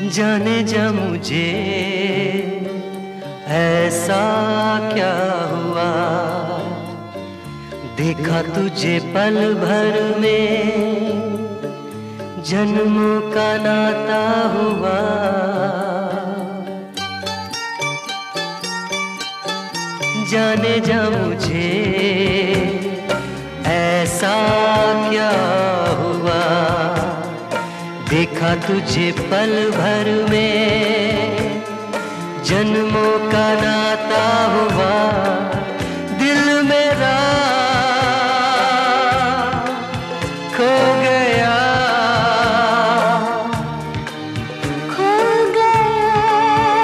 जाने जा मुझे ऐसा क्या हुआ, देखा तुझे पल भर में जन्मों का नाता हुआ। जाने जा मुझे ऐसा क्या हुआ, देखा तुझे पल भर में जन्मों का नाता हुआ। दिल मेरा खो गया, खो गया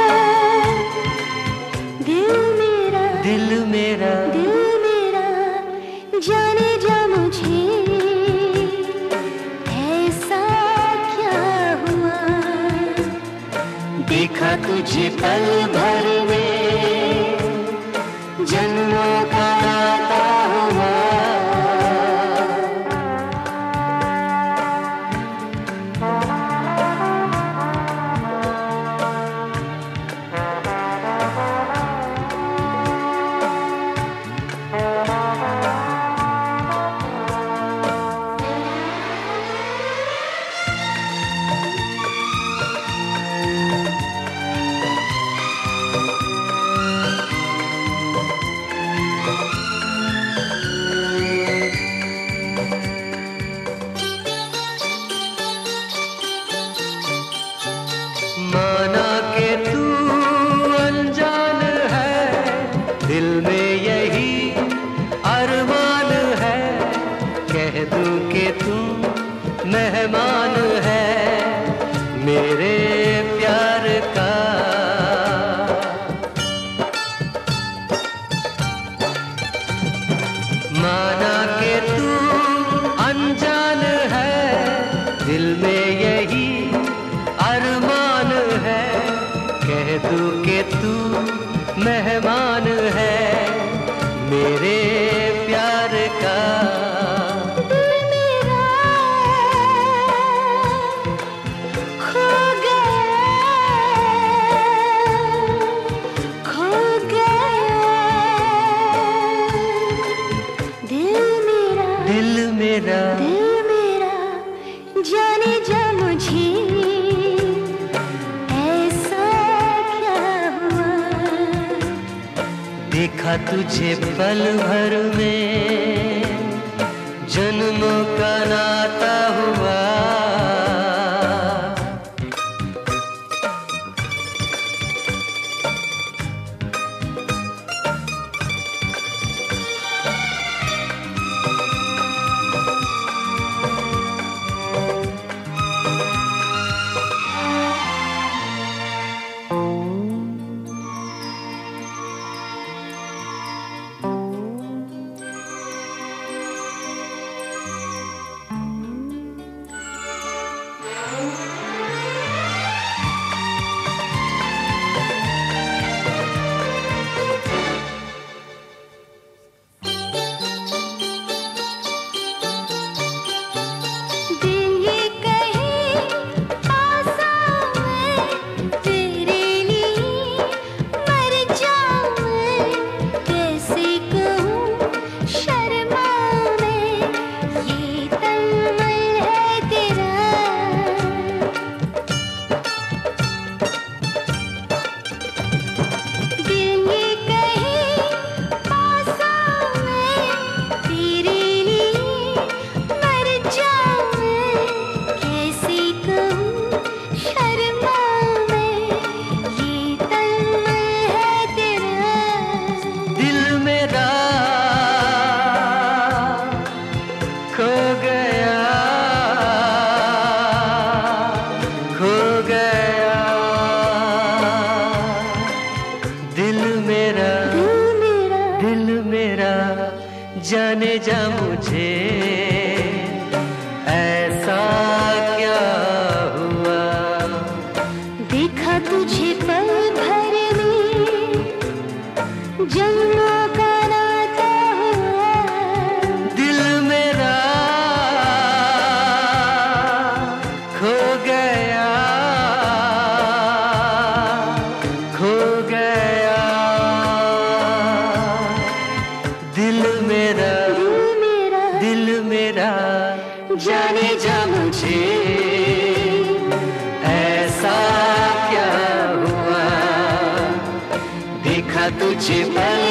दिल मेरा, दिल मेरा जाने जा मुझे ऐसा क्या हुआ, देखा तुझे पल भर में जन्मों का नाता हुआ। माना के तू अनजान है, दिल में यही अरमान है, कह दूं कि तू मेहमान है मेरे प्यार का। माना के तू अनजान है, दिल में यही अरमान है, कह दूं कि तू मेहमान है मेरे प्यार का। दिल मेरा खो गया, खो गया दिल मेरा, दिल मेरा जाने जा मुझे ऐसा क्या हुआ, देखा तुझे पल भर में जन्मों का नाता हुआ। जाने जा मुझे ऐसा क्या हुआ, देखा तुझे पल भर में जन्मों का नाता हुआ। दिल मेरा खो गया तुझे पल